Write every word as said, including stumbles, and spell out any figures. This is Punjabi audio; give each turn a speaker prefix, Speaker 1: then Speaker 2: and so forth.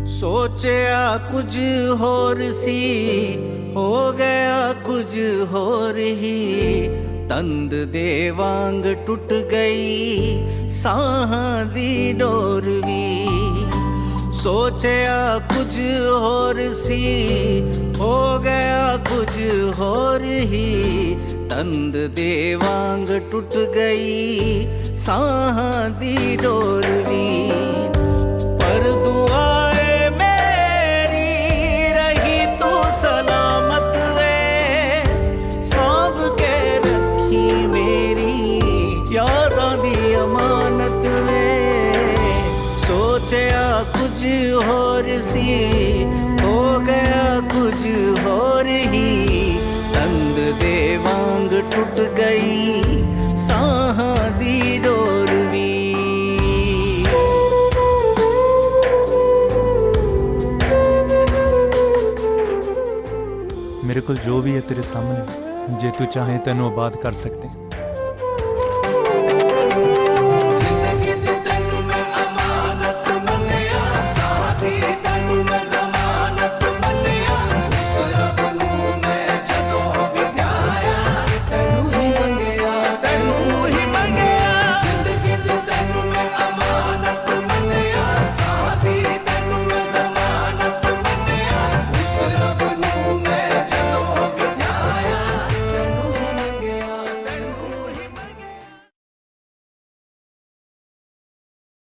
Speaker 1: ਸੋਚਿਆ ਕੁਝ ਹੋਰ ਸੀ, ਹੋ ਗਿਆ ਕੁਝ ਹੋਰ ਹੀ। ਤੰਦ ਦੇ ਵਾਂਗ ਟੁੱਟ ਗਈ ਸਾਹਾਂ ਦੀ ਡੋਰ ਵੀ। ਸੋਚਿਆ ਕੁਝ ਹੋਰ ਸੀ, ਹੋ ਗਿਆ ਕੁਝ ਹੋਰ ਹੀ। ਤੰਦ ਦੇ ਵਾਂਗ ਟੁੱਟ ਗਈ ਸਾਹਾਂ ਦੀ ਡੋਰ ਵੀ। ਪਰ ਦੁਆਏ ਮੇਰੀ ਰਹੀ ਤੂੰ ਸਲਾਮਤ ਵੇ, ਸਾਂਭ ਕੇ ਰੱਖੀ ਮੇਰੀ ਯਾਦਾਂ ਦੀ ਅਮਾਨਤ ਵੇ। ਸੋਚਿਆ ਕੁਝ ਹੋਰ ਸੀ, ਹੋ ਗਿਆ ਕੁਝ ਹੋਰ ਹੀ। ਤੰਦ ਦੇ ਵਾਂਗ ਟੁੱਟ ਗਈ ਸਾਹਾਂ ਦੀ ਡੋਰ ਵੀ।
Speaker 2: मेरे को जो भी है तेरे सामने, जे तू चाहे तेनों आबाद कर सकते।